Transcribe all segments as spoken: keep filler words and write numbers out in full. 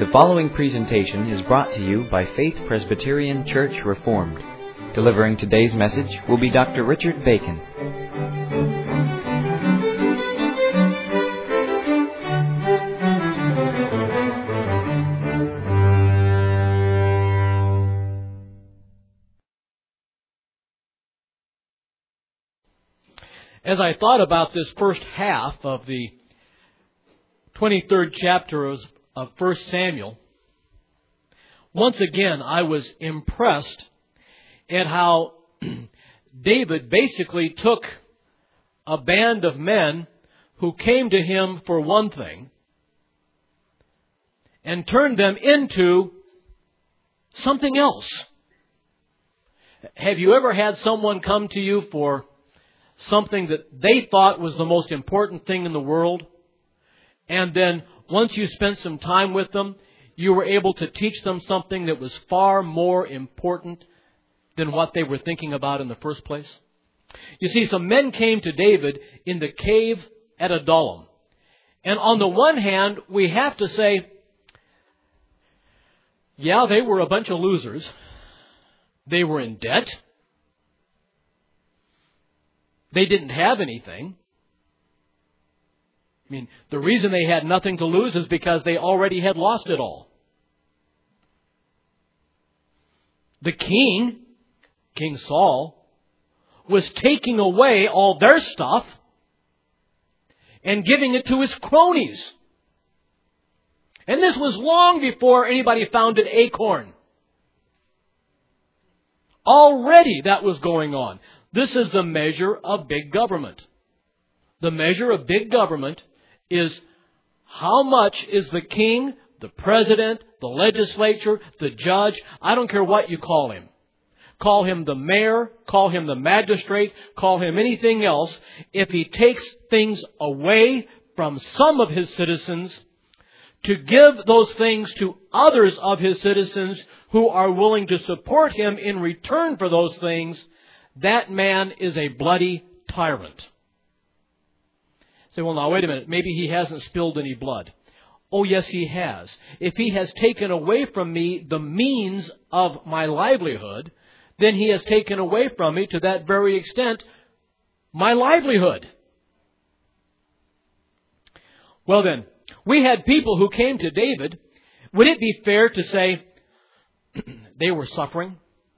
following presentation is brought to you by Faith Presbyterian Church Reformed. Delivering today's message will be Doctor Richard Bacon. As I thought about this first half of the twenty-third chapter of First Samuel, once again I was impressed at how David basically took a band of men who came to him for one thing and turned them into something else. Have you ever had someone come to you for something that they thought was the most important thing in the world, and then once you spent some time with them, you were able to teach them something that was far more important than what they were thinking about in the first place? You see, some men came to David in the cave at Adullam. And on the one hand, we have to say, yeah, they were a bunch of losers. They were in debt. They didn't have anything. I mean, the reason they had nothing to lose is because they already had lost it all. The king, King Saul, was taking away all their stuff and giving it to his cronies. And this was long before anybody founded Acorn. Already that was going on. This is the measure of big government. The measure of big government is how much is the king, the president, the legislature, the judge, I don't care what you call him. Call him the mayor, call him the magistrate, call him anything else. If he takes things away from some of his citizens to give those things to others of his citizens who are willing to support him in return for those things, that man is a bloody tyrant. Say, well, now, wait a minute. Maybe he hasn't spilled any blood. Oh, yes, he has. If he has taken away from me the means of my livelihood, then he has taken away from me to that very extent my livelihood. Well, then, we had people who came to David. Would it be fair to say they were suffering?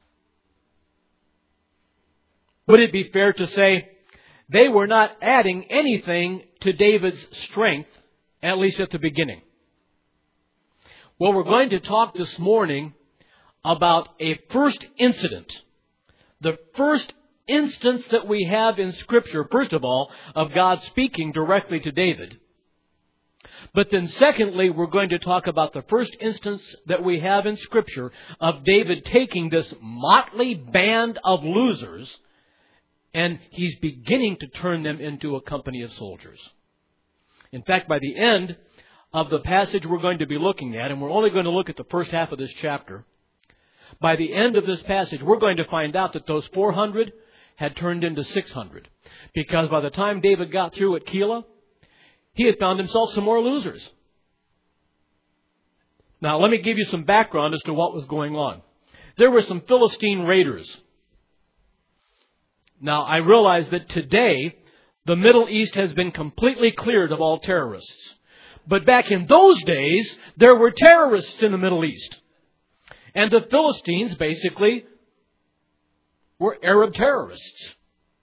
Would it be fair to say they were not adding anything to David's strength, at least at the beginning? Well, we're going to talk this morning about a first incident. The first instance that we have in Scripture, first of all, of God speaking directly to David. But then secondly, we're going to talk about the first instance that we have in Scripture of David taking this motley band of losers and he's beginning to turn them into a company of soldiers. In fact, by the end of the passage we're going to be looking at, and we're only going to look at the first half of this chapter, by the end of this passage, we're going to find out that those four hundred had turned into six hundred. Because by the time David got through at Keilah, he had found himself some more losers. Now, let me give you some background as to what was going on. There were some Philistine raiders. Now, I realize that today, the Middle East has been completely cleared of all terrorists. But back in those days, there were terrorists in the Middle East. And the Philistines, basically, were Arab terrorists.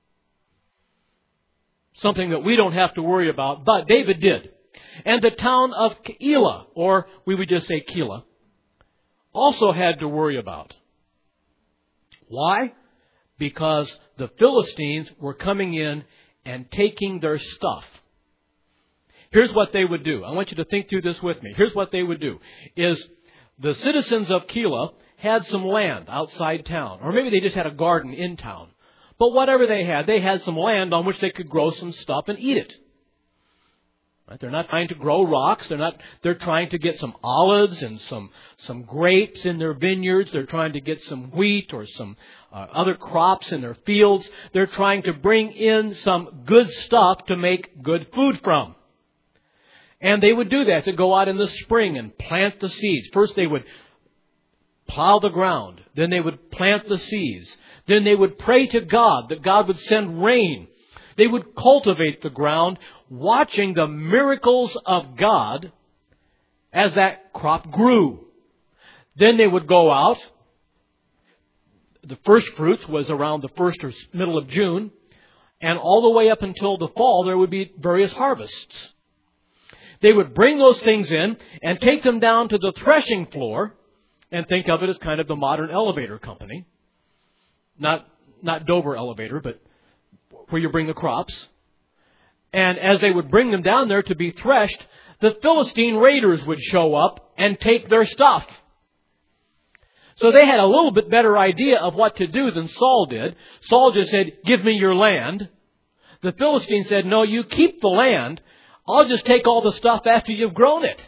Something that we don't have to worry about, but David did. And the town of Keilah, or we would just say Keilah, also had to worry about. Why? Because the Philistines were coming in and taking their stuff. Here's what they would do. I want you to think through this with me. Here's what they would do. Is the citizens of Keilah had some land outside town. Or maybe they just had a garden in town. But whatever they had, they had some land on which they could grow some stuff and eat it. Right? They're not trying to grow rocks. They're not. They're trying to get some olives and some some grapes in their vineyards. They're trying to get some wheat or some uh, other crops in their fields. They're trying to bring in some good stuff to make good food from. And they would do that, to go out in the spring and plant the seeds. First they would plow the ground. Then they would plant the seeds. Then they would pray to God that God would send rain. They would cultivate the ground, watching the miracles of God as that crop grew. Then they would go out. The first fruits was around the first or middle of June. And all the way up until the fall, there would be various harvests. They would bring those things in and take them down to the threshing floor, and think of it as kind of the modern elevator company. Not, not Dover elevator, but where you bring the crops. And as they would bring them down there to be threshed, the Philistine raiders would show up and take their stuff. So they had a little bit better idea of what to do than Saul did. Saul just said, give me your land. The Philistine said, no, you keep the land. I'll just take all the stuff after you've grown it.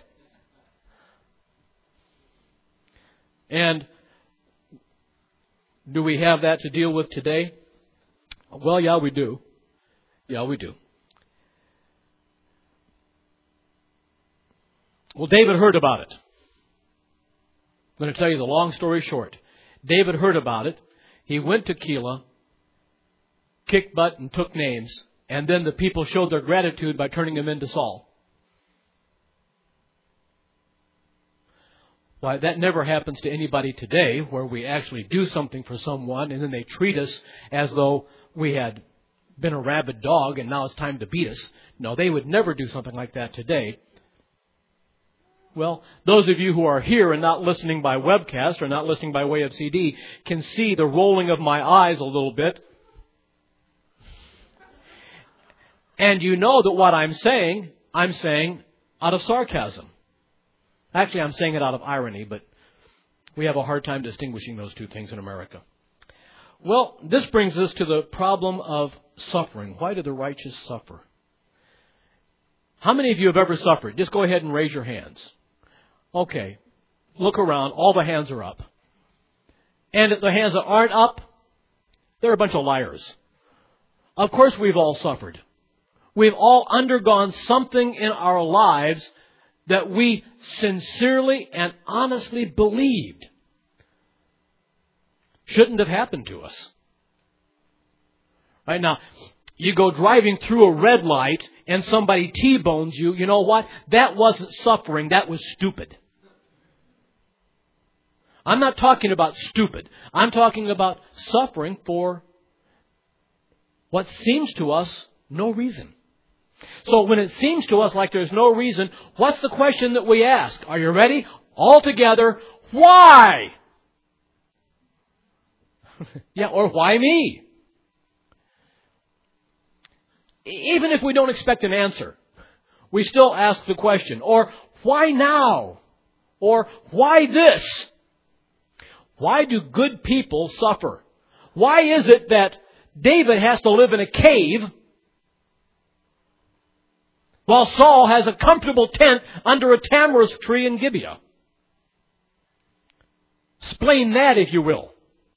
And do we have that to deal with today? Well, yeah, we do. Yeah, we do. Well, David heard about it. I'm going to tell you the long story short. David heard about it. He went to Keilah, kicked butt and took names. And then the people showed their gratitude by turning him into Saul. Why, that never happens to anybody today, where we actually do something for someone and then they treat us as though we had been a rabid dog and now it's time to beat us. No, they would never do something like that today. Well, those of you who are here and not listening by webcast or not listening by way of C D can see the rolling of my eyes a little bit. And you know that what I'm saying, I'm saying out of sarcasm. Actually, I'm saying it out of irony, but we have a hard time distinguishing those two things in America. Well, this brings us to the problem of suffering. Why do the righteous suffer? How many of you have ever suffered? Just go ahead and raise your hands. Okay. Look around. All the hands are up. And the hands that aren't up, they're a bunch of liars. Of course we've all suffered. We've all undergone something in our lives that we sincerely and honestly believed shouldn't have happened to us. Right now, you go driving through a red light and somebody T-bones you. You know what? That wasn't suffering. That was stupid. I'm not talking about stupid. I'm talking about suffering for what seems to us no reason. So when it seems to us like there's no reason, what's the question that we ask? Are you ready? All together, why? Yeah, or why me? Even if we don't expect an answer, we still ask the question. Or why now? Or why this? Why do good people suffer? Why is it that David has to live in a cave while Saul has a comfortable tent under a tamarisk tree in Gibeah? Explain that, if you will.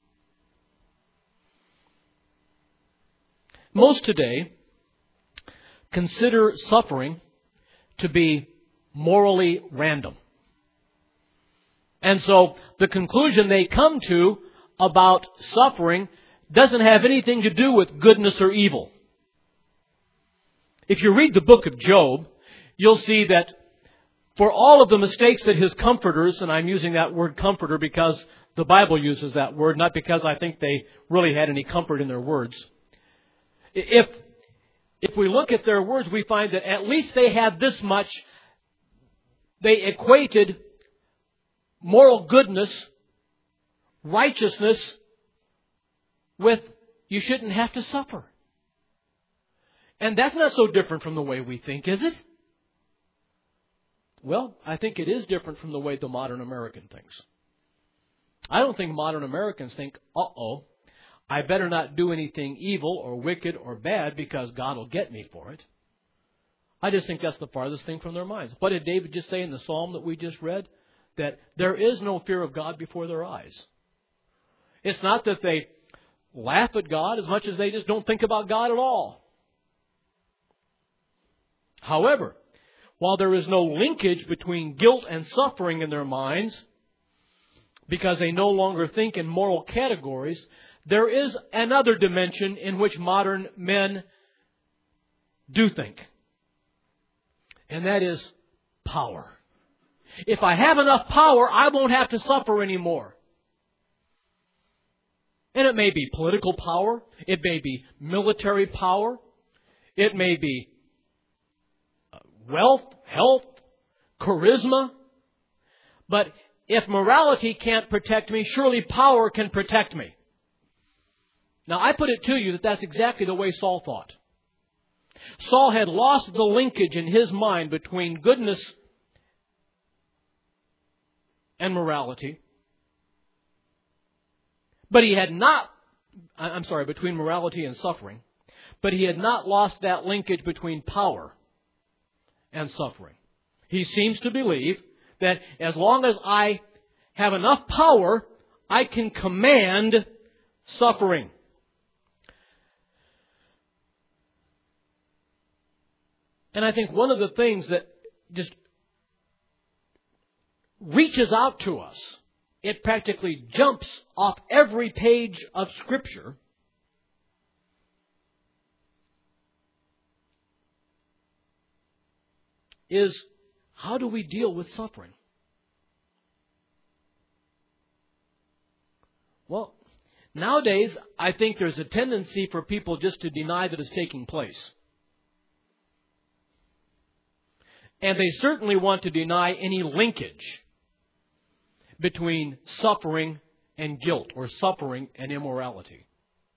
Most today consider suffering to be morally random. And so the conclusion they come to about suffering doesn't have anything to do with goodness or evil. If you read the book of Job, you'll see that for all of the mistakes that his comforters, and I'm using that word comforter because the Bible uses that word, not because I think they really had any comfort in their words. If, if we look at their words, we find that at least they had this much. They equated moral goodness, righteousness, with you shouldn't have to suffer. And that's not so different from the way we think, is it? Well, I think it is different from the way the modern American thinks. I don't think modern Americans think, uh-oh, I better not do anything evil or wicked or bad because God will get me for it. I just think that's the farthest thing from their minds. What did David just say in the psalm that we just read? That there is no fear of God before their eyes. It's not that they laugh at God as much as they just don't think about God at all. However, while there is no linkage between guilt and suffering in their minds, because they no longer think in moral categories, there is another dimension in which modern men do think. And that is power. If I have enough power, I won't have to suffer anymore. And it may be political power. It may be military power. It may be wealth, health, charisma. But if morality can't protect me, surely power can protect me. Now, I put it to you that that's exactly the way Saul thought. Saul had lost the linkage in his mind between goodness and morality. But he had not, I'm sorry, between morality and suffering. But he had not lost that linkage between power and suffering. He seems to believe that as long as I have enough power, I can command suffering. And I think one of the things that just reaches out to us, it practically jumps off every page of Scripture, is how do we deal with suffering? Well, nowadays, I think there's a tendency for people just to deny that it's taking place. And they certainly want to deny any linkage between suffering and guilt, or suffering and immorality.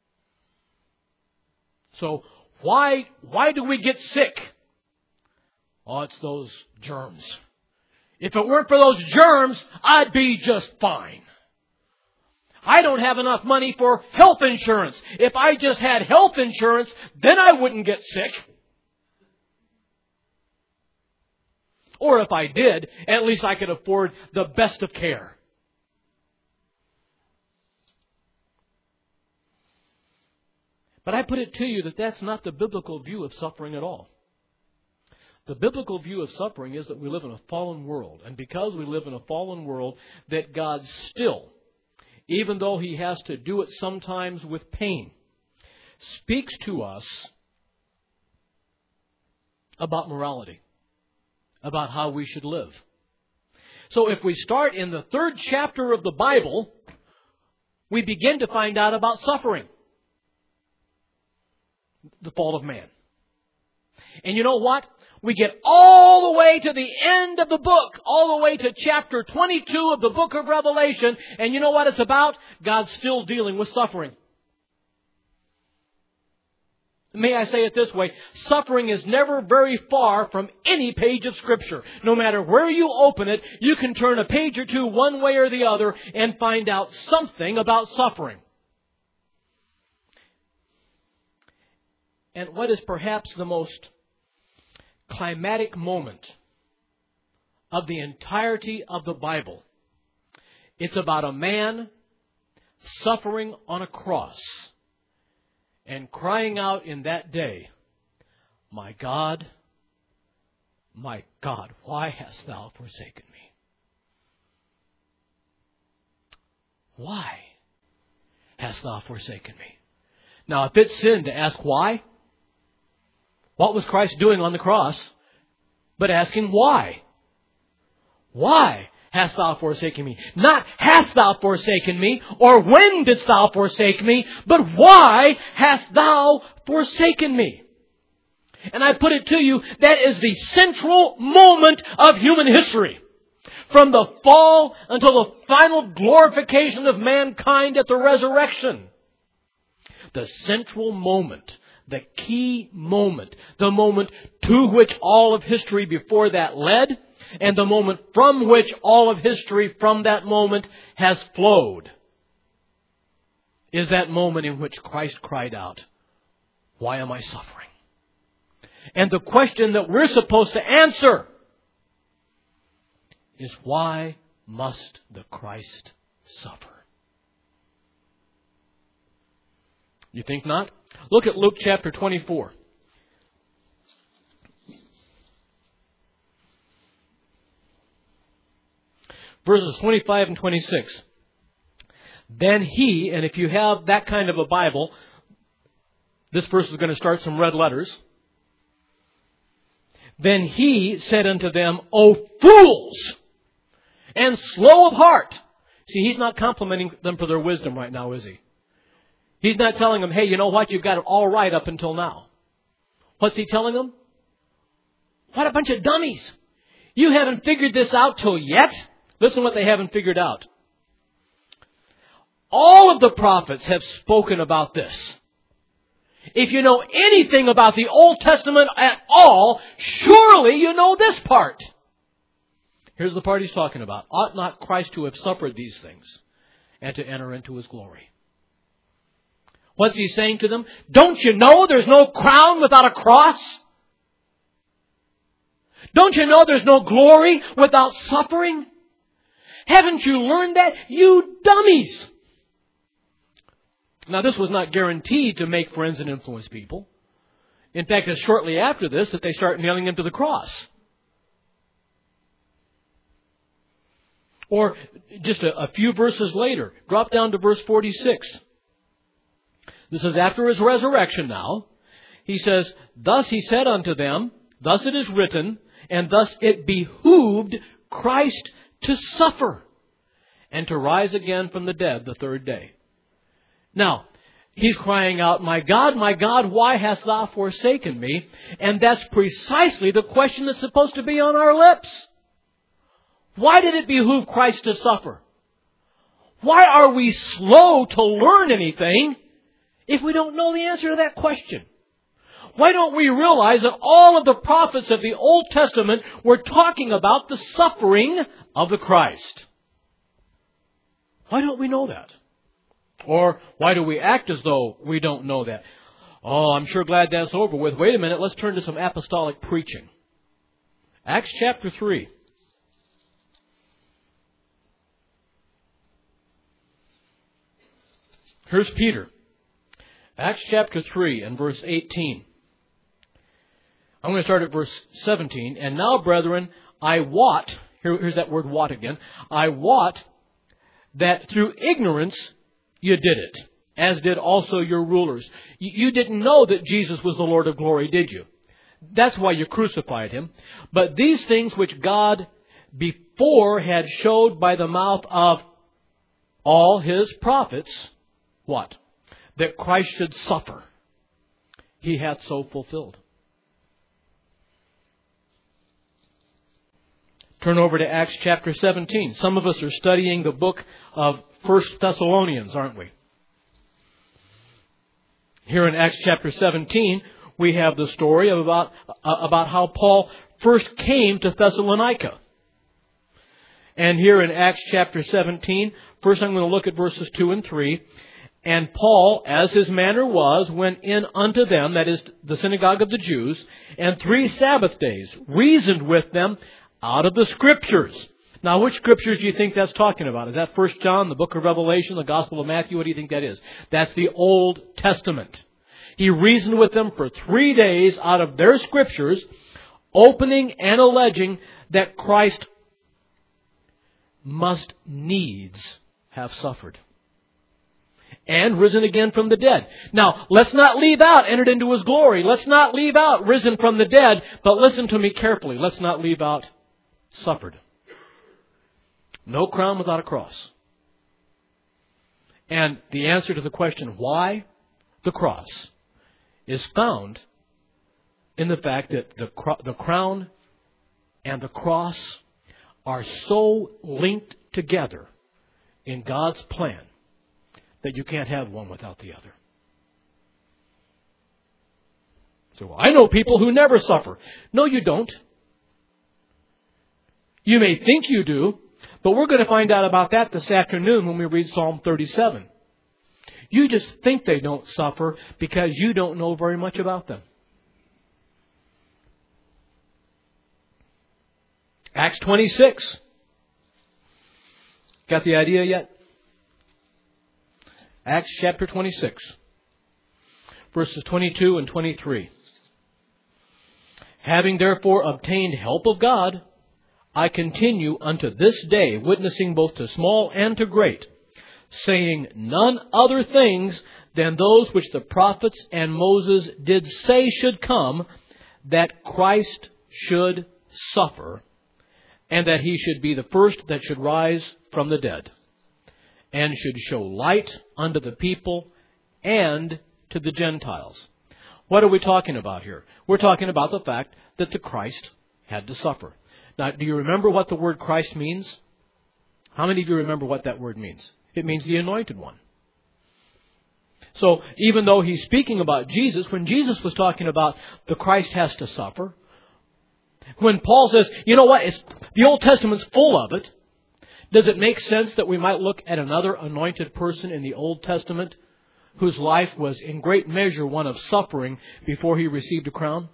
So, why, why do we get sick? Oh, it's those germs. If it weren't for those germs, I'd be just fine. I don't have enough money for health insurance. If I just had health insurance, then I wouldn't get sick. Or if I did, at least I could afford the best of care. But I put it to you that that's not the biblical view of suffering at all. The biblical view of suffering is that we live in a fallen world. And because we live in a fallen world, that God still, even though He has to do it sometimes with pain, speaks to us about morality, about how we should live. So if we start in the third chapter of the Bible, we begin to find out about suffering. The fall of man. And you know what? We get all the way to the end of the book, all the way to chapter twenty-two of the book of Revelation, and you know what it's about? God's still dealing with suffering. May I say it this way, suffering is never very far from any page of Scripture. No matter where you open it, you can turn a page or two one way or the other and find out something about suffering. And what is perhaps the most climatic moment of the entirety of the Bible, it's about a man suffering on a cross and crying out in that day, "My God, my God, why hast thou forsaken me?" Why hast thou forsaken me? Now, if it's sin to ask why, what was Christ doing on the cross but asking why? Why hast thou forsaken me? Not hast thou forsaken me, or when didst thou forsake me, but why hast thou forsaken me? And I put it to you, that is the central moment of human history. From the fall until the final glorification of mankind at the resurrection. The central moment, the key moment, the moment to which all of history before that led, and the moment from which all of history from that moment has flowed, is that moment in which Christ cried out, "Why am I suffering?" And the question that we're supposed to answer is, why must the Christ suffer? You think not? Look at Luke chapter twenty-four. verses twenty-five and twenty-six. Then he, and if you have that kind of a Bible, this verse is going to start some red letters. Then he said unto them, O fools, and slow of heart. See, he's not complimenting them for their wisdom right now, is he? He's not telling them, hey, you know what, you've got it all right up until now. What's he telling them? What a bunch of dummies. You haven't figured this out till yet? Listen what they haven't figured out. All of the prophets have spoken about this. If you know anything about the Old Testament at all, surely you know this part. Here's the part he's talking about. Ought not Christ to have suffered these things and to enter into His glory? What's he saying to them? Don't you know there's no crown without a cross? Don't you know there's no glory without suffering? Haven't you learned that? You dummies! Now, this was not guaranteed to make friends and influence people. In fact, it's shortly after this that they start nailing Him to the cross. Or just a, a few verses later, drop down to verse forty-six. This is after His resurrection now. He says, Thus He said unto them, Thus it is written, and thus it behooved Christ to suffer, and to rise again from the dead the third day. Now, he's crying out, My God, my God, why hast thou forsaken me? And that's precisely the question that's supposed to be on our lips. Why did it behoove Christ to suffer? Why are we slow to learn anything if we don't know the answer to that question? Why don't we realize that all of the prophets of the Old Testament were talking about the suffering of the Christ? Why don't we know that? Or why do we act as though we don't know that? Oh, I'm sure glad that's over with. Wait a minute, let's turn to some apostolic preaching. Acts chapter three. Here's Peter. Acts chapter three and verse eighteen. I'm going to start at verse seventeen. And now, brethren, I wot, here, here's that word wot again, I wot that through ignorance you did it, as did also your rulers. You, you didn't know that Jesus was the Lord of glory, did you? That's why you crucified Him. But these things which God before had showed by the mouth of all His prophets, what? That Christ should suffer, He hath so fulfilled. Turn over to Acts chapter seventeen. Some of us are studying the book of First Thessalonians, aren't we? Here in Acts chapter seventeen, we have the story of about, uh, about how Paul first came to Thessalonica. And here in Acts chapter seventeen, first I'm going to look at verses two and three. And Paul, as his manner was, went in unto them, that is, the synagogue of the Jews, and three Sabbath days reasoned with them out of the Scriptures. Now, which Scriptures do you think that's talking about? Is that First John, the book of Revelation, the Gospel of Matthew? What do you think that is? That's the Old Testament. He reasoned with them for three days out of their Scriptures, opening and alleging that Christ must needs have suffered and risen again from the dead. Now, let's not leave out entered into His glory. Let's not leave out risen from the dead. But listen to me carefully. Let's not leave out suffered. No crown without a cross. And the answer to the question, why the cross, is found in the fact that the, the crown and the cross are so linked together in God's plan that you can't have one without the other. So, well, I know people who never suffer. No, you don't. You may think you do, but we're going to find out about that this afternoon when we read Psalm thirty-seven. You just think they don't suffer because you don't know very much about them. Acts twenty-six. Got the idea yet? Acts chapter twenty-six, verses twenty-two and twenty-three. Having therefore obtained help of God I continue unto this day, witnessing both to small and to great, saying none other things than those which the prophets and Moses did say should come, that Christ should suffer, and that he should be the first that should rise from the dead, and should show light unto the people and to the Gentiles. What are we talking about here? We're talking about the fact that the Christ had to suffer. Now, do you remember what the word Christ means? How many of you remember what that word means? It means the anointed one. So, even though he's speaking about Jesus, when Jesus was talking about the Christ has to suffer, when Paul says, you know what, it's, the Old Testament's full of it, does it make sense that we might look at another anointed person in the Old Testament whose life was in great measure one of suffering before he received a crown?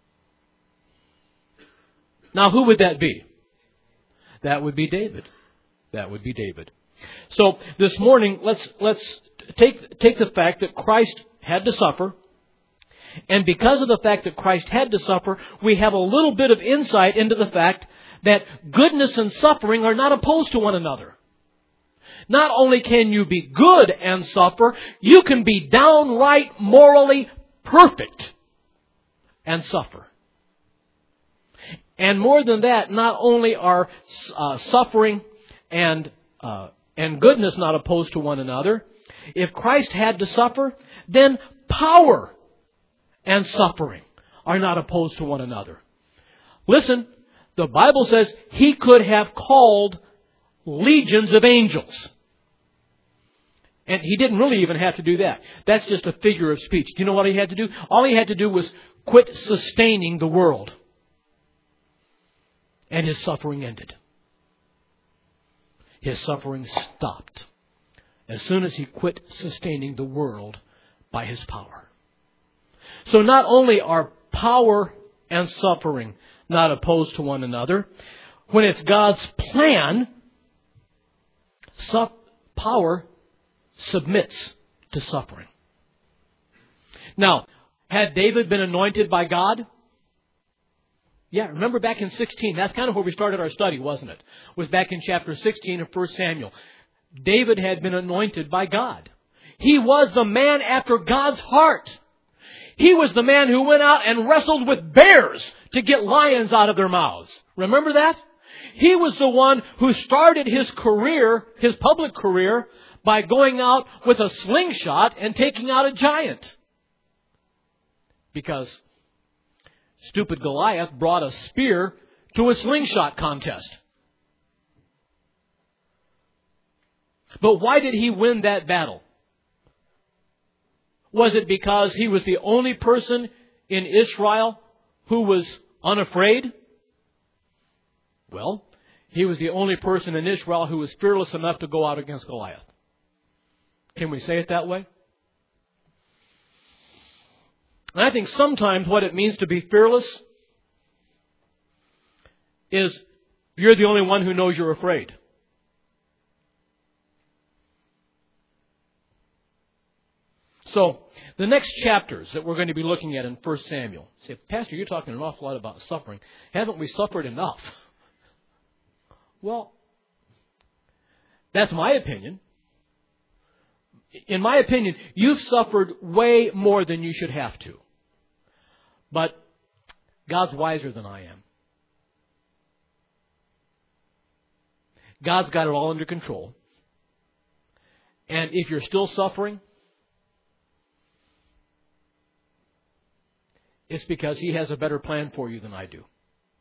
Now, who would that be? That would be David. That would be David. So, this morning, let's let's take take the fact that Christ had to suffer. And because of the fact that Christ had to suffer, we have a little bit of insight into the fact that goodness and suffering are not opposed to one another. Not only can you be good and suffer, you can be downright morally perfect and suffer. And more than that, not only are uh, suffering and uh, and goodness not opposed to one another, if Christ had to suffer, then power and suffering are not opposed to one another. Listen, the Bible says he could have called legions of angels. And he didn't really even have to do that. That's just a figure of speech. Do you know what he had to do? All he had to do was quit sustaining the world. And his suffering ended. His suffering stopped as soon as he quit sustaining the world by his power. So not only are power and suffering not opposed to one another, when it's God's plan, power submits to suffering. Now, had David been anointed by God? Yeah, remember back in sixteen, that's kind of where we started our study, wasn't it? It was back in chapter sixteen of First Samuel. David had been anointed by God. He was the man after God's heart. He was the man who went out and wrestled with bears to get lions out of their mouths. Remember that? He was the one who started his career, his public career, by going out with a slingshot and taking out a giant. Because stupid Goliath brought a spear to a slingshot contest. But why did he win that battle? Was it because he was the only person in Israel who was unafraid? Well, he was the only person in Israel who was fearless enough to go out against Goliath. Can we say it that way? And I think sometimes what it means to be fearless is you're the only one who knows you're afraid. So, the next chapters that we're going to be looking at in First Samuel. Say, Pastor, you're talking an awful lot about suffering. Haven't we suffered enough? Well, that's my opinion. In my opinion, you've suffered way more than you should have to. But God's wiser than I am. God's got it all under control. And if you're still suffering, it's because He has a better plan for you than I do.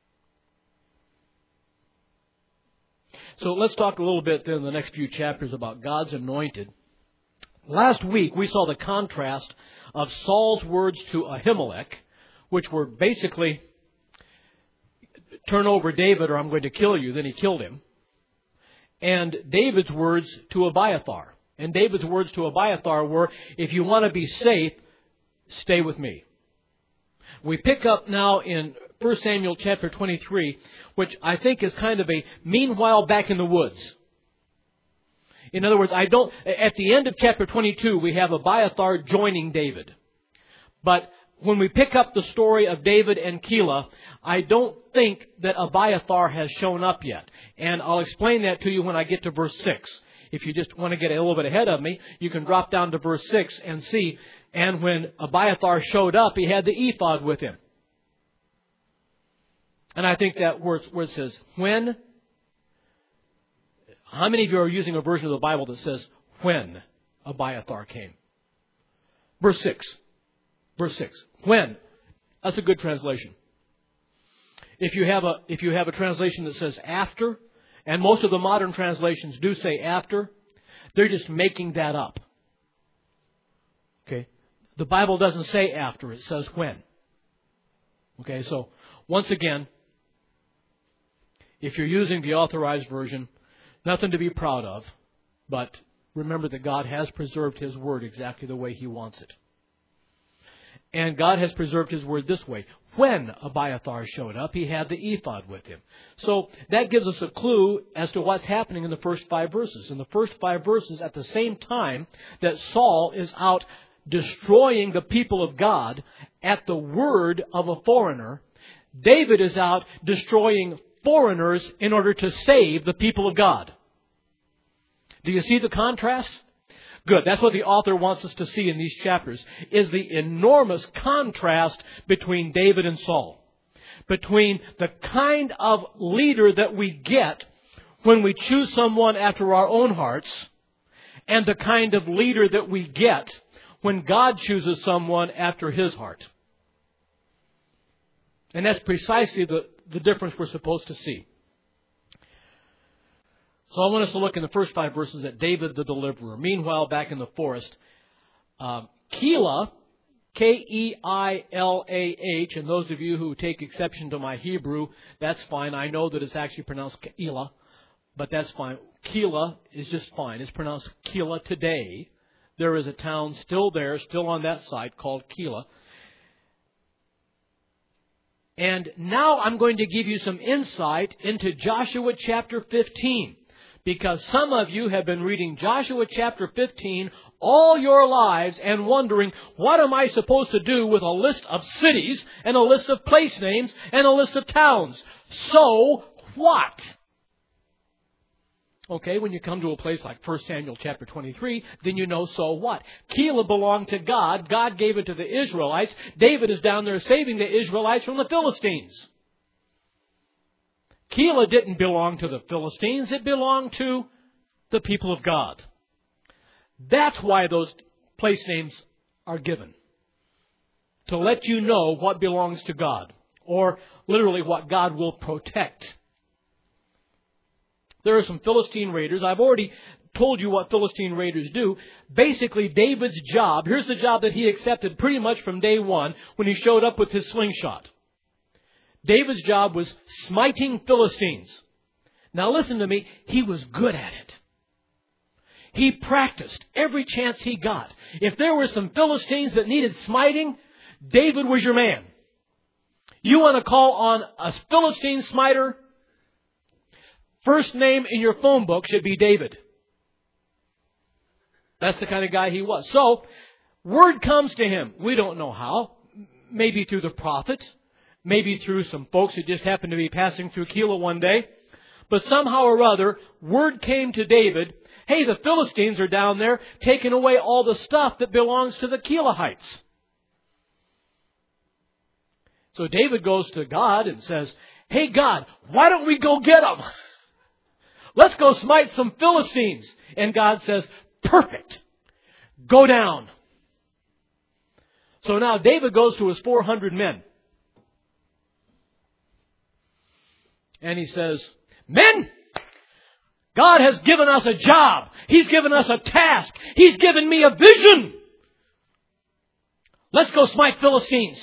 So let's talk a little bit then in the next few chapters about God's anointed. Last week we saw the contrast of Saul's words to Ahimelech, which were basically, turn over David or I'm going to kill you. Then he killed him. And David's words to Abiathar. And David's words to Abiathar were, if you want to be safe, stay with me. We pick up now in First Samuel chapter twenty-three, which I think is kind of a meanwhile back in the woods. In other words, I don't. At the end of chapter twenty-two, we have Abiathar joining David. But when we pick up the story of David and Keilah, I don't think that Abiathar has shown up yet. And I'll explain that to you when I get to verse six. If you just want to get a little bit ahead of me, you can drop down to verse six and see. And when Abiathar showed up, he had the ephod with him. And I think that where it says, when. How many of you are using a version of the Bible that says, when Abiathar came? Verse six. Verse six. When. That's a good translation. If you have a, if you have a translation that says after, and most of the modern translations do say after, they're just making that up. Okay? The Bible doesn't say after, it says when. Okay, so once again, if you're using the Authorized Version, nothing to be proud of, but remember that God has preserved His Word exactly the way He wants it. And God has preserved His Word this way. When Abiathar showed up, he had the ephod with him. So that gives us a clue as to what's happening in the first five verses. In the first five verses, at the same time that Saul is out destroying the people of God at the word of a foreigner, David is out destroying foreigners in order to save the people of God. Do you see the contrast? Good. That's what the author wants us to see in these chapters, is the enormous contrast between David and Saul. Between the kind of leader that we get when we choose someone after our own hearts, and the kind of leader that we get when God chooses someone after His heart. And that's precisely the, the difference we're supposed to see. So I want us to look in the first five verses at David the deliverer. Meanwhile, back in the forest, uh, Keilah, K E I L A H, and those of you who take exception to my Hebrew, that's fine. I know that it's actually pronounced Keilah, but that's fine. Keilah is just fine. It's pronounced Keilah today. There is a town still there, still on that site, called Keilah. And now I'm going to give you some insight into Joshua chapter fifteen. Because some of you have been reading Joshua chapter fifteen all your lives and wondering, what am I supposed to do with a list of cities and a list of place names and a list of towns? So what? Okay, when you come to a place like First Samuel chapter twenty-three, then you know, so what? Keilah belonged to God. God gave it to the Israelites. David is down there saving the Israelites from the Philistines. Keilah didn't belong to the Philistines. It belonged to the people of God. That's why those place names are given. To let you know what belongs to God. Or literally what God will protect. There are some Philistine raiders. I've already told you what Philistine raiders do. Basically, David's job, here's the job that he accepted pretty much from day one when he showed up with his slingshot. David's job was smiting Philistines. Now listen to me, he was good at it. He practiced every chance he got. If there were some Philistines that needed smiting, David was your man. You want to call on a Philistine smiter? First name in your phone book should be David. That's the kind of guy he was. So, word comes to him. We don't know how. Maybe through the prophet. Maybe through some folks who just happened to be passing through Keilah one day. But somehow or other, word came to David, hey, the Philistines are down there taking away all the stuff that belongs to the Keilahites. So David goes to God and says, hey God, why don't we go get them? Let's go smite some Philistines. And God says, perfect. Go down. So now David goes to his four hundred men. And he says, men, God has given us a job. He's given us a task. He's given me a vision. Let's go smite Philistines.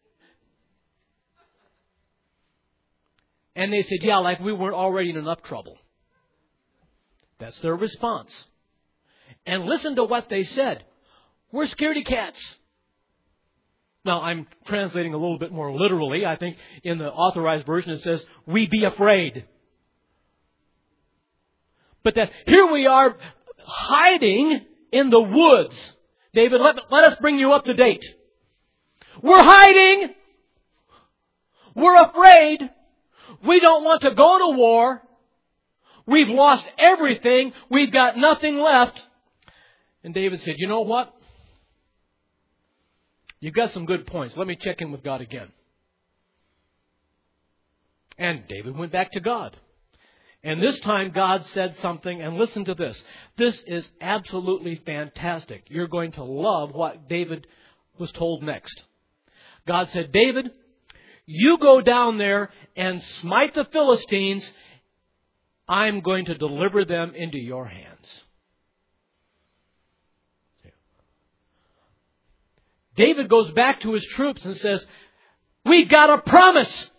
And they said, yeah, like we weren't already in enough trouble. That's their response. And listen to what they said. We're scaredy cats. Now, I'm translating a little bit more literally. I think in the Authorized Version it says, we be afraid. But that here we are hiding in the woods. David, let, let us bring you up to date. We're hiding. We're afraid. We don't want to go to war. We've lost everything. We've got nothing left. And David said, you know what? You've got some good points. Let me check in with God again. And David went back to God. And this time God said something, and listen to this. This is absolutely fantastic. You're going to love what David was told next. God said, David, you go down there and smite the Philistines. I'm going to deliver them into your hands. David goes back to his troops and says, we got a promise.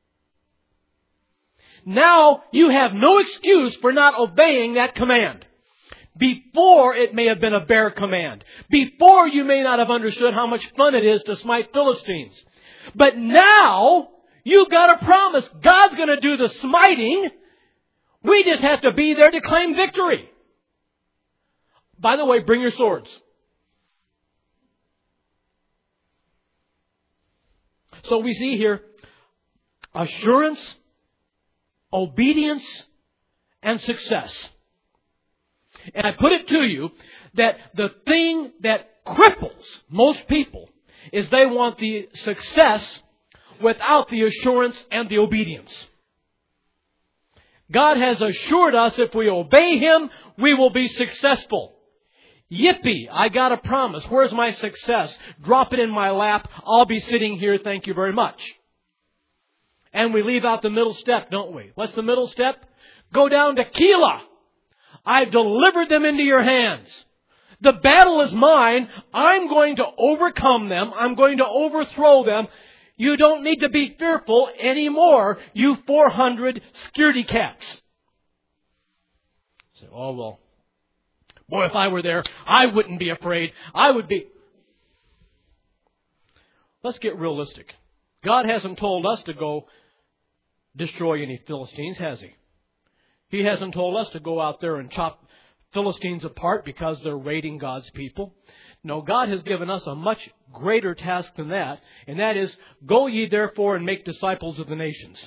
Now you have no excuse for not obeying that command. Before it may have been a bare command. Before you may not have understood how much fun it is to smite Philistines. But now you've got a promise. God's going to do the smiting. We just have to be there to claim victory. By the way, bring your swords. So we see here assurance, obedience, and success. And I put it to you that the thing that cripples most people is they want the success without the assurance and the obedience. God has assured us if we obey Him, we will be successful. Yippee, I got a promise. Where's my success? Drop it in my lap. I'll be sitting here. Thank you very much. And we leave out the middle step, don't we? What's the middle step? Go down to Keilah. I've delivered them into your hands. The battle is mine. I'm going to overcome them. I'm going to overthrow them. You don't need to be fearful anymore, you four hundred scaredy cats. So, oh, well, boy, if I were there, I wouldn't be afraid. I would be. Let's get realistic. God hasn't told us to go destroy any Philistines, has He? He hasn't told us to go out there and chop Philistines apart because they're raiding God's people. No, God has given us a much greater task than that, and that is, go ye therefore and make disciples of the nations.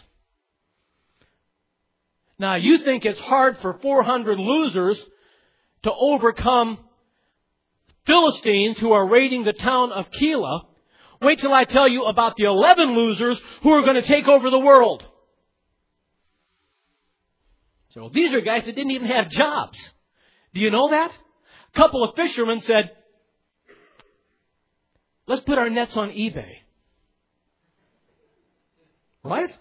Now, you think it's hard for four hundred losers to overcome Philistines who are raiding the town of Keilah. Wait till I tell you about the eleven losers who are going to take over the world. So these are guys that didn't even have jobs. Do you know that? A couple of fishermen said, let's put our nets on eBay. Right?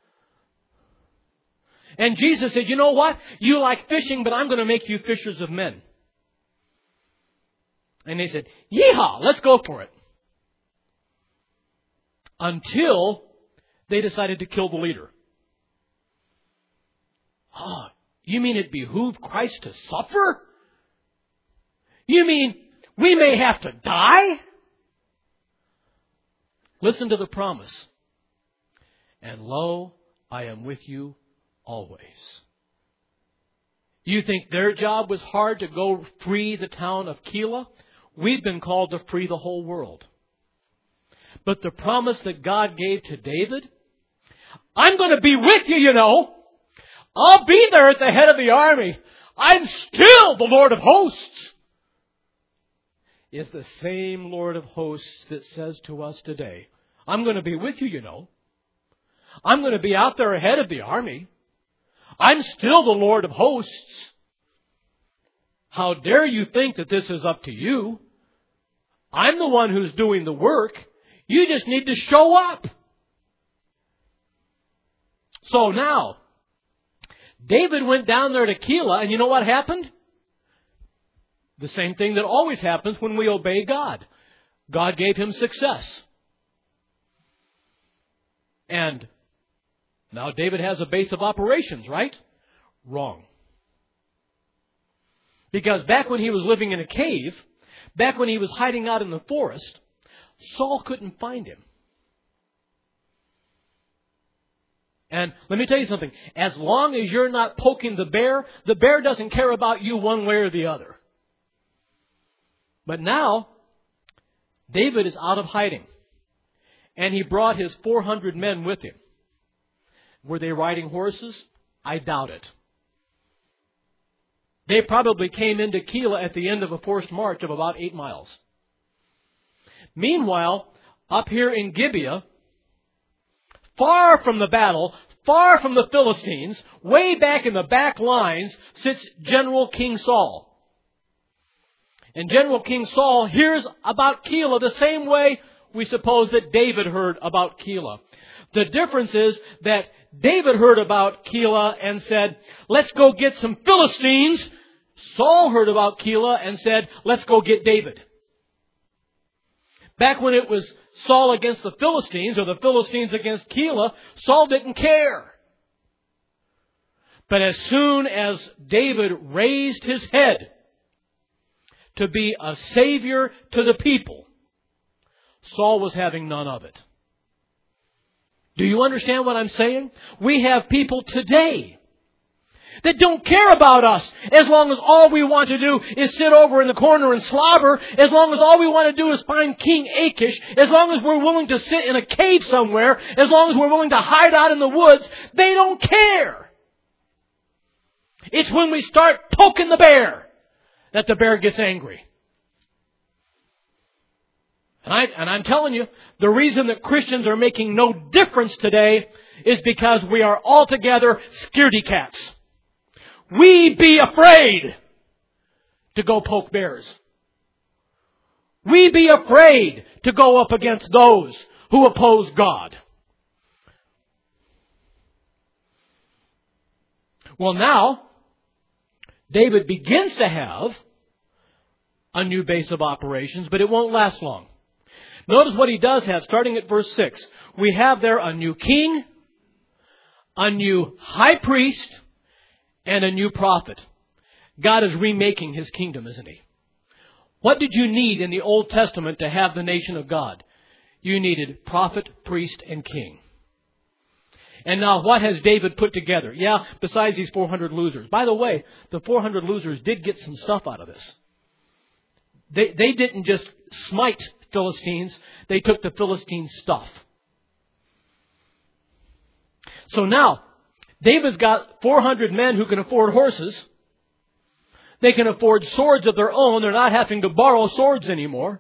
And Jesus said, you know what? You like fishing, but I'm going to make you fishers of men. And they said, yeehaw, let's go for it. Until they decided to kill the leader. Oh, you mean it behooved Christ to suffer? You mean we may have to die? Listen to the promise. And lo, I am with you always. You think their job was hard to go free the town of Keilah? We've been called to free the whole world. But the promise that God gave to David, I'm going to be with you, you know. I'll be there at the head of the army. I'm still the Lord of hosts. Is the same Lord of hosts that says to us today, I'm going to be with you, you know. I'm going to be out there ahead of the army. I'm still the Lord of hosts. How dare you think that this is up to you? I'm the one who's doing the work. You just need to show up. So now, David went down there to Keilah, and you know what happened? The same thing that always happens when we obey God. God gave him success. And now David has a base of operations, right? Wrong. Because back when he was living in a cave, back when he was hiding out in the forest, Saul couldn't find him. And let me tell you something. As long as you're not poking the bear, the bear doesn't care about you one way or the other. But now, David is out of hiding. and he brought his four hundred men with him. Were they riding horses? I doubt it. They probably came into Keilah at the end of a forced march of about eight miles. Meanwhile, up here in Gibeah, far from the battle, far from the Philistines, way back in the back lines, sits General King Saul. And General King Saul hears about Keilah the same way we suppose that David heard about Keilah. The difference is that David heard about Keilah and said, let's go get some Philistines. Saul heard about Keilah and said, let's go get David. Back when it was Saul against the Philistines or the Philistines against Keilah, Saul didn't care. But as soon as David raised his head to be a savior to the people, Saul was having none of it. Do you understand what I'm saying? We have people today that don't care about us as long as all we want to do is sit over in the corner and slobber, as long as all we want to do is find King Achish, as long as we're willing to sit in a cave somewhere, as long as we're willing to hide out in the woods. They don't care. It's when we start poking the bear that the bear gets angry. And, I, and I'm telling you, the reason that Christians are making no difference today is because we are altogether scaredy cats. We be afraid to go poke bears. We be afraid to go up against those who oppose God. Well, now, David begins to have a new base of operations, but it won't last long. Notice what he does have, starting at verse six. We have there a new king, a new high priest, and a new prophet. God is remaking His kingdom, isn't He? What did you need in the Old Testament to have the nation of God? You needed prophet, priest, and king. And now what has David put together? Yeah, besides these four hundred losers. By the way, the four hundred losers did get some stuff out of this. They, they didn't just smite Philistines. They took the Philistine stuff. So now, David's got four hundred men who can afford horses. They can afford swords of their own. They're not having to borrow swords anymore.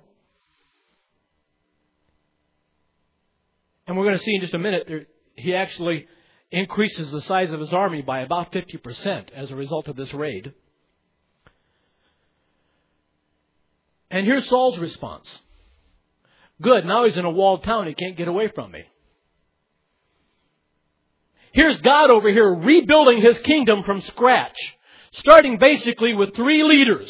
And we're going to see in just a minute, there, he actually increases the size of his army by about fifty percent as a result of this raid. And here's Saul's response. Good, now he's in a walled town. He can't get away from me. Here's God over here rebuilding His kingdom from scratch, starting basically with three leaders.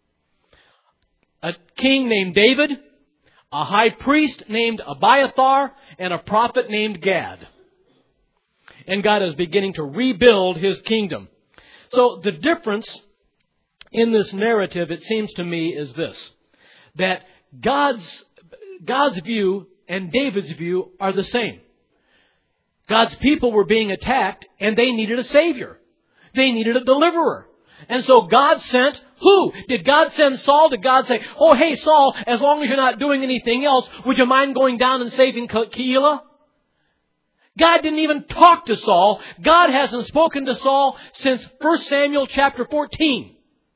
A king named David, a high priest named Abiathar, and a prophet named Gad. And God is beginning to rebuild His kingdom. So the difference in this narrative, it seems to me, is this. That God's, God's view and David's view are the same. God's people were being attacked and they needed a savior. They needed a deliverer. And so God sent who? Did God send Saul? Did God say, oh, hey, Saul, as long as you're not doing anything else, would you mind going down and saving Keilah? God didn't even talk to Saul. God hasn't spoken to Saul since First Samuel chapter fourteen.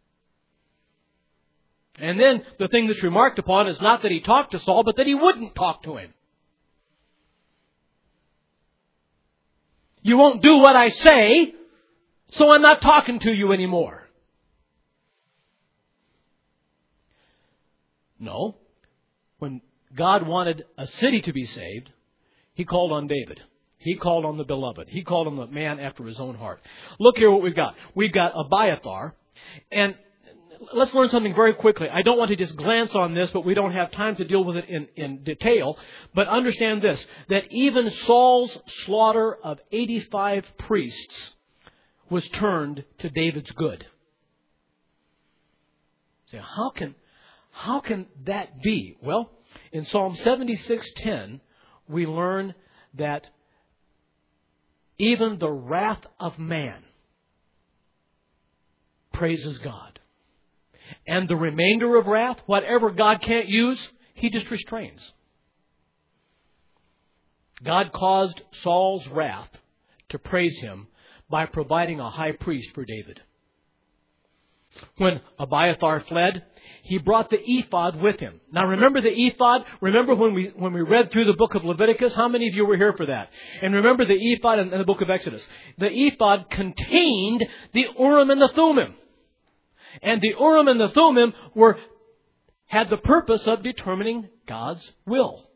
And then the thing that's remarked upon is not that He talked to Saul, but that He wouldn't talk to him. You won't do what I say, so I'm not talking to you anymore. No. When God wanted a city to be saved, He called on David. He called on the beloved. He called on the man after His own heart. Look here what we've got. We've got Abiathar. And let's learn something very quickly. I don't want to just glance on this, but we don't have time to deal with it in, in detail. But understand this, that even Saul's slaughter of eighty-five priests was turned to David's good. So how can, how can that be? Well, in Psalm seventy-six ten, we learn that even the wrath of man praises God. And the remainder of wrath, whatever God can't use, He just restrains. God caused Saul's wrath to praise him by providing a high priest for David. When Abiathar fled, he brought the ephod with him. Now remember the ephod? Remember when we when we read through the book of Leviticus? How many of you were here for that? And remember the ephod in the book of Exodus. The ephod contained the Urim and the Thummim. And the Urim and the Thummim were had the purpose of determining God's will.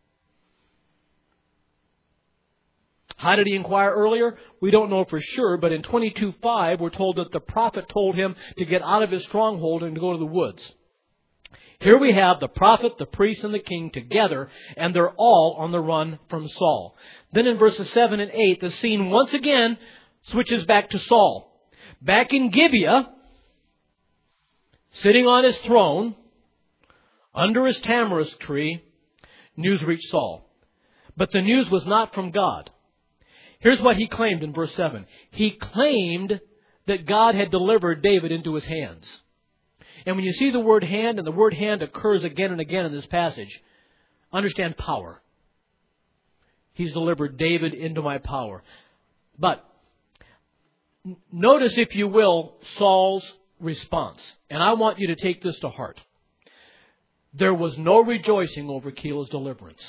How did he inquire earlier? We don't know for sure, but in twenty-two five we're told that the prophet told him to get out of his stronghold and to go to the woods. Here we have the prophet, the priest, and the king together, and they're all on the run from Saul. Then in verses seven and eight, the scene once again switches back to Saul. Back in Gibeah, sitting on his throne, under his tamarisk tree, news reached Saul. But the news was not from God. Here's what he claimed in verse seven. He claimed that God had delivered David into his hands. And when you see the word hand, and the word hand occurs again and again in this passage, understand power. He's delivered David into my power. But notice, if you will, Saul's response. And I want you to take this to heart. There was no rejoicing over Keila's deliverance.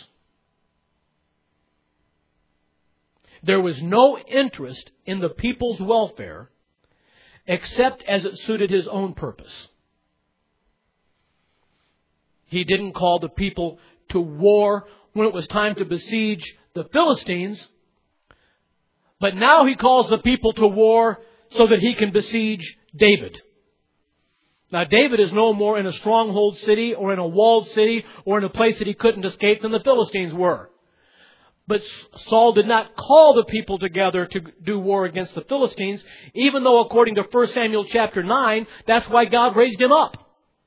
There was no interest in the people's welfare except as it suited his own purpose. He didn't call the people to war when it was time to besiege the Philistines, but now he calls the people to war so that he can besiege David. Now, David is no more in a stronghold city or in a walled city or in a place that he couldn't escape than the Philistines were. But Saul did not call the people together to do war against the Philistines, even though according to First Samuel chapter nine, that's why God raised him up.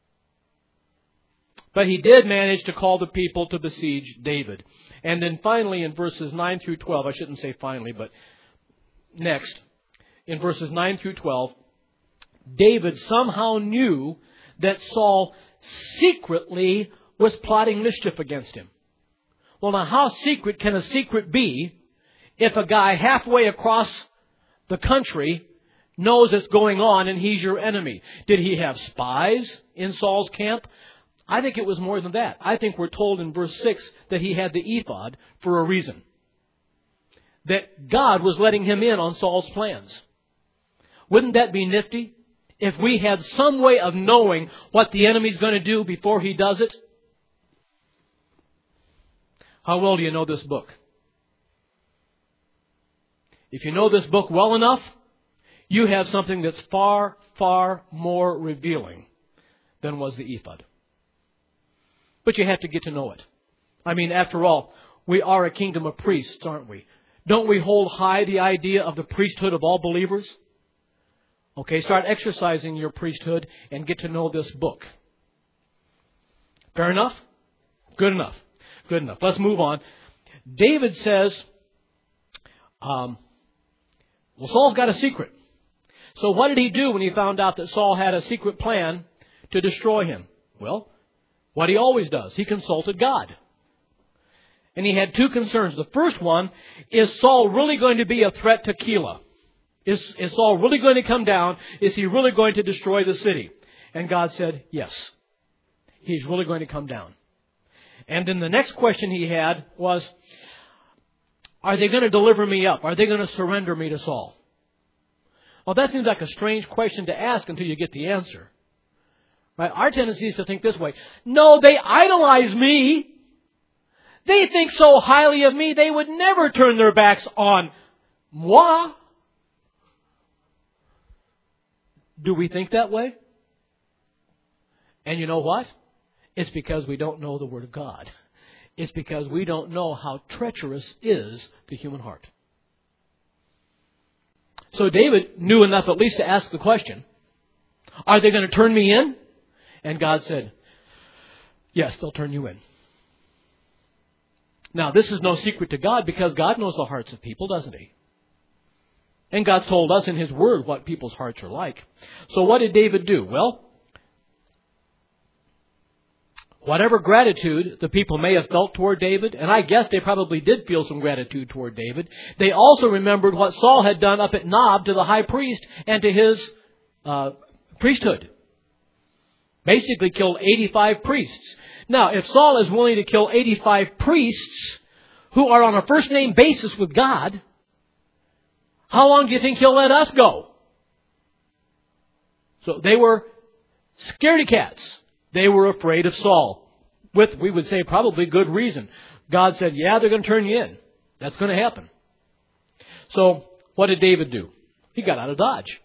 But he did manage to call the people to besiege David. And then finally in verses nine through twelve, I shouldn't say finally, but next, in verses nine through twelve, David somehow knew that Saul secretly was plotting mischief against him. Well, now, how secret can a secret be if a guy halfway across the country knows it's going on and he's your enemy? Did he have spies in Saul's camp? I think it was more than that. I think we're told in verse six that he had the ephod for a reason. That God was letting him in on Saul's plans. Wouldn't that be nifty? If we had some way of knowing what the enemy's going to do before he does it. How well do you know this book? If you know this book well enough, you have something that's far, far more revealing than was the ephod. But you have to get to know it. I mean, after all, we are a kingdom of priests, aren't we? Don't we hold high the idea of the priesthood of all believers? Okay, start exercising your priesthood and get to know this book. Fair enough? Good enough. Good enough. Let's move on. David says, um, well, Saul's got a secret. So what did he do when he found out that Saul had a secret plan to destroy him? Well, what he always does, he consulted God. And he had two concerns. The first one, is Saul really going to be a threat to Keilah? Is, is Saul really going to come down? Is he really going to destroy the city? And God said, yes. He's really going to come down. And then the next question he had was, are they going to deliver me up? Are they going to surrender me to Saul? Well, that seems like a strange question to ask until you get the answer. Right? Our tendency is to think this way. No, they idolize me. They think so highly of me, they would never turn their backs on moi. Do we think that way? And you know what? It's because we don't know the Word of God. It's because we don't know how treacherous is the human heart. So David knew enough at least to ask the question, are they going to turn me in? And God said, yes, they'll turn you in. Now, this is no secret to God because God knows the hearts of people, doesn't He? And God's told us in His Word what people's hearts are like. So what did David do? Well, whatever gratitude the people may have felt toward David, and I guess they probably did feel some gratitude toward David, they also remembered what Saul had done up at Nob to the high priest and to his uh, priesthood. Basically killed eighty-five priests. Now, if Saul is willing to kill eighty-five priests who are on a first-name basis with God, how long do you think he'll let us go? So they were scaredy cats. They were afraid of Saul. With, we would say, probably good reason. God said, yeah, they're going to turn you in. That's going to happen. So, what did David do? He got out of Dodge.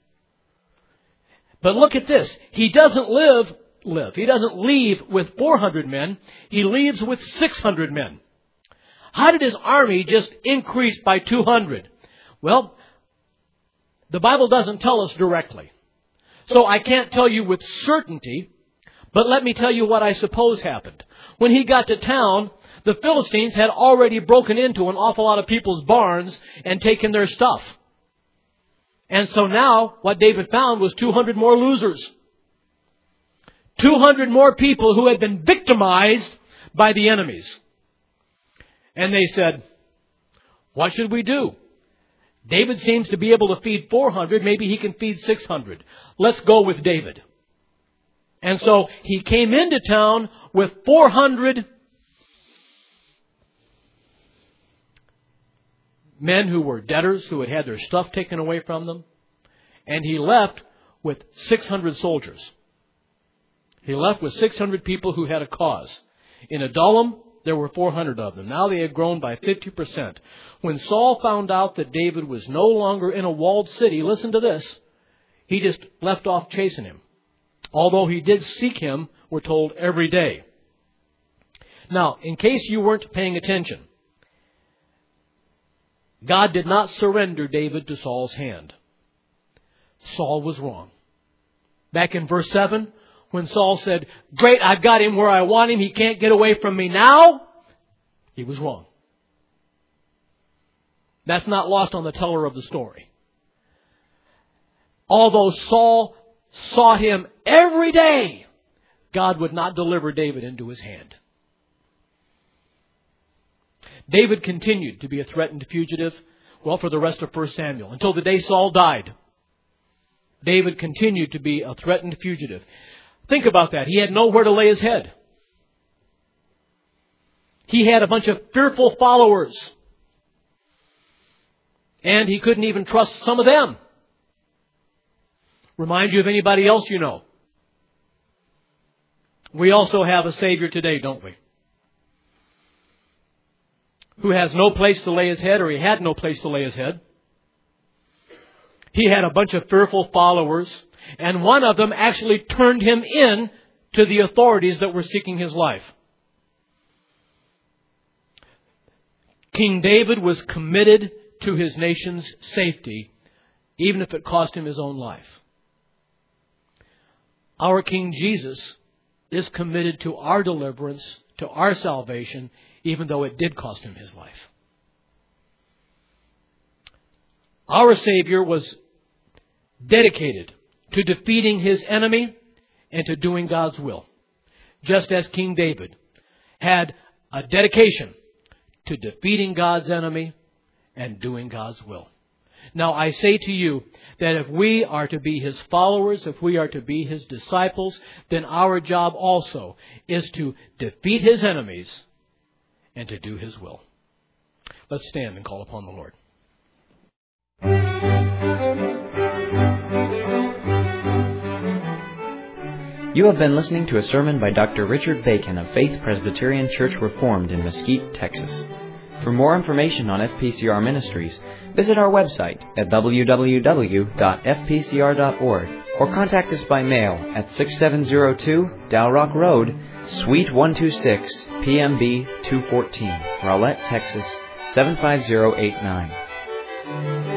But look at this. He doesn't live, live. He doesn't leave with four hundred men. He leaves with six hundred men. How did his army just increase by two hundred? Well, the Bible doesn't tell us directly. So I can't tell you with certainty, but let me tell you what I suppose happened. When he got to town, the Philistines had already broken into an awful lot of people's barns and taken their stuff. And so now, what David found was two hundred more losers. two hundred more people who had been victimized by the enemies. And they said, what should we do? David seems to be able to feed four hundred. Maybe he can feed six hundred. Let's go with David. And so he came into town with four hundred men who were debtors, who had had their stuff taken away from them. And he left with six hundred soldiers. He left with six hundred people who had a cause. In Adullam, there were four hundred of them. Now they had grown by fifty percent. When Saul found out that David was no longer in a walled city, listen to this, he just left off chasing him. Although he did seek him, we're told, every day. Now, in case you weren't paying attention, God did not surrender David to Saul's hand. Saul was wrong. Back in verse seven, when Saul said, great, I've got him where I want him, he can't get away from me now, he was wrong. That's not lost on the teller of the story. Although Saul sought him every day, God would not deliver David into his hand. David continued to be a threatened fugitive, well, for the rest of First Samuel, until the day Saul died. David continued to be a threatened fugitive. Think about that. He had nowhere to lay his head. He had a bunch of fearful followers. And he couldn't even trust some of them. Remind you of anybody else you know. We also have a Savior today, don't we? Who has no place to lay his head, or he had no place to lay his head. He had a bunch of fearful followers, and one of them actually turned him in to the authorities that were seeking his life. King David was committed to his nation's safety, even if it cost him his own life. Our King Jesus is committed to our deliverance, to our salvation, even though it did cost him his life. Our Savior was dedicated to defeating his enemy and to doing God's will, just as King David had a dedication to defeating God's enemy and doing God's will. Now, I say to you that if we are to be his followers, if we are to be his disciples, then our job also is to defeat his enemies and to do his will. Let's stand and call upon the Lord. You have been listening to a sermon by Doctor Richard Bacon of Faith Presbyterian Church Reformed in Mesquite, Texas. For more information on F P C R Ministries, visit our website at w w w dot f p c r dot org or contact us by mail at six seven zero two Dow Rock Road, Suite one two six, P M B two fourteen, Rowlett, Texas seven five zero eight nine.